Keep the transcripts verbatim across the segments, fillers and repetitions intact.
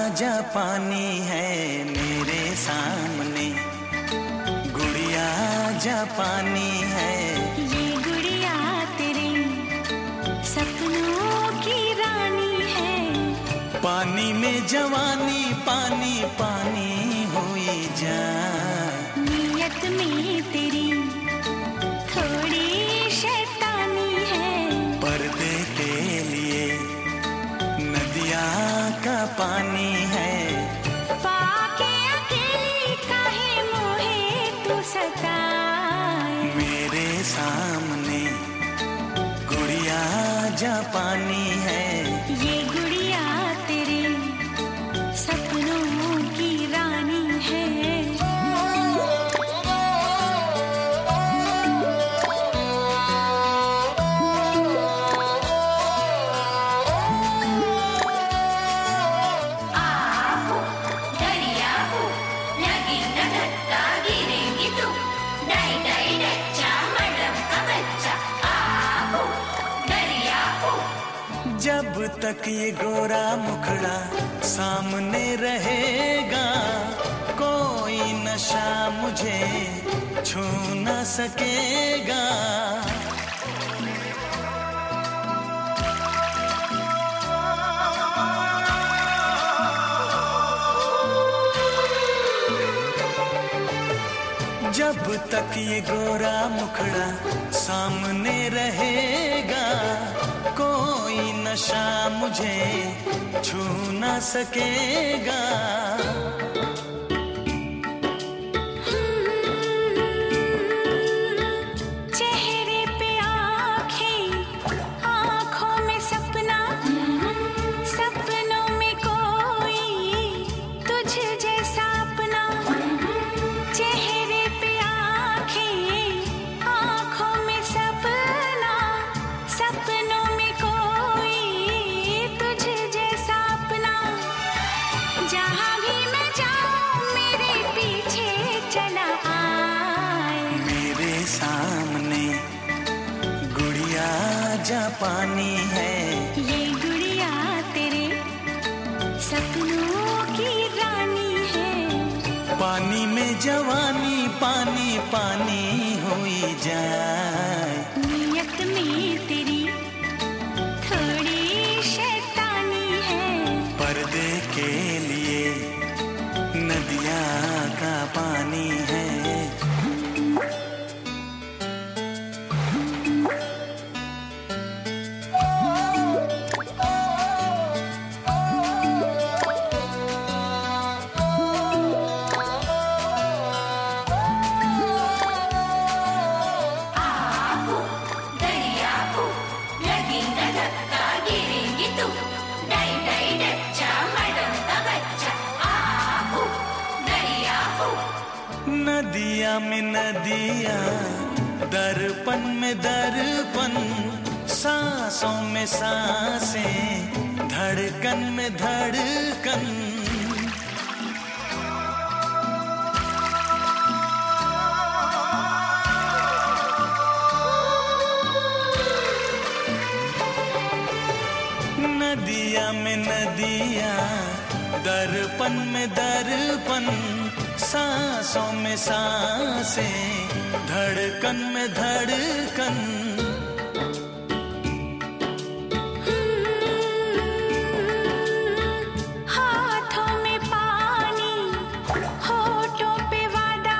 जापानी है मेरे सामने, गुड़िया जापानी है। ये गुड़िया तेरे सपनों की रानी है। पानी में जवानी पानी पानी हुई जा, नियत में तेरी थोड़ी शैतानी है। पर्दे के लिए नदिया का पानी है। पाके अकेली काहे मोहे तू सताए। मेरे सामने गुड़िया जापानी है। ये गुड़िया तेरे सपनों की रानी है। जब तक ये गोरा मुखड़ा सामने रहेगा, कोई नशा मुझे छू न सकेगा। जब तक ये गोरा मुखड़ा सामने रहेगा, कोई नशा मुझे छू न सकेगा। चेहरे पे आँखें, आँखों में सपना, सपनों में कोई तुझ जैसा अपना। चेहरे पे आँखें, आँखों में सपना, सपनों में कोई तुझ जैसा अपना। जहाँ भी मैं जाऊँ मेरे पीछे चला आए। मेरे सामने गुड़िया जापानी है। ये गुड़िया तेरे सपनों की रानी है। पानी में जवानी पानी पानी हुई जाए। नियत में तेरी थोड़ी शैतानी है। पर्दे के लिए नदिया का पानी है। नदिया में नदिया, दर्पण में दर्पण, सांसों में सांसें, धड़कन में धड़कन। नदिया में नदिया, दर्पण में दर्पण, सांसों में सांसें, धड़कन में धड़कन। हाथों में पानी, होठों पे वादा,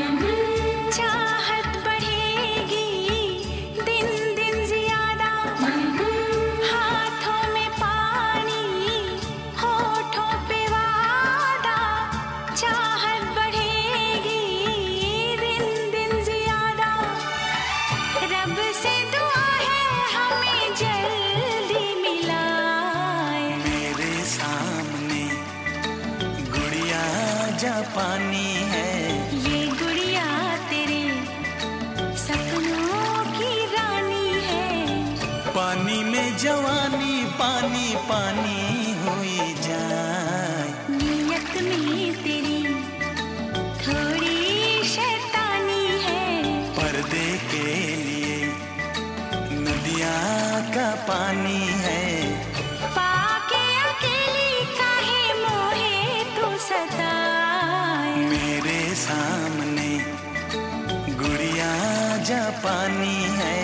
चाहत बढ़ेगी दिन दिन ज्यादा। हाथों में पानी, होठों पे वादा, चाहत बढ़ेगी दिन दिन ज्यादा। रब से दुआ है हमें जल्दी मिलाए। मेरे सामने गुड़िया जापानी है। ये गुड़िया तेरे सपनों की रानी है। पानी में जवानी पानी पानी हुई जाए। नियत में तेरी थोड़ी शैतानी है। पर्दे के लिए नदिया का पानी है। पाके अकेली काहे मोहे दीवानी है।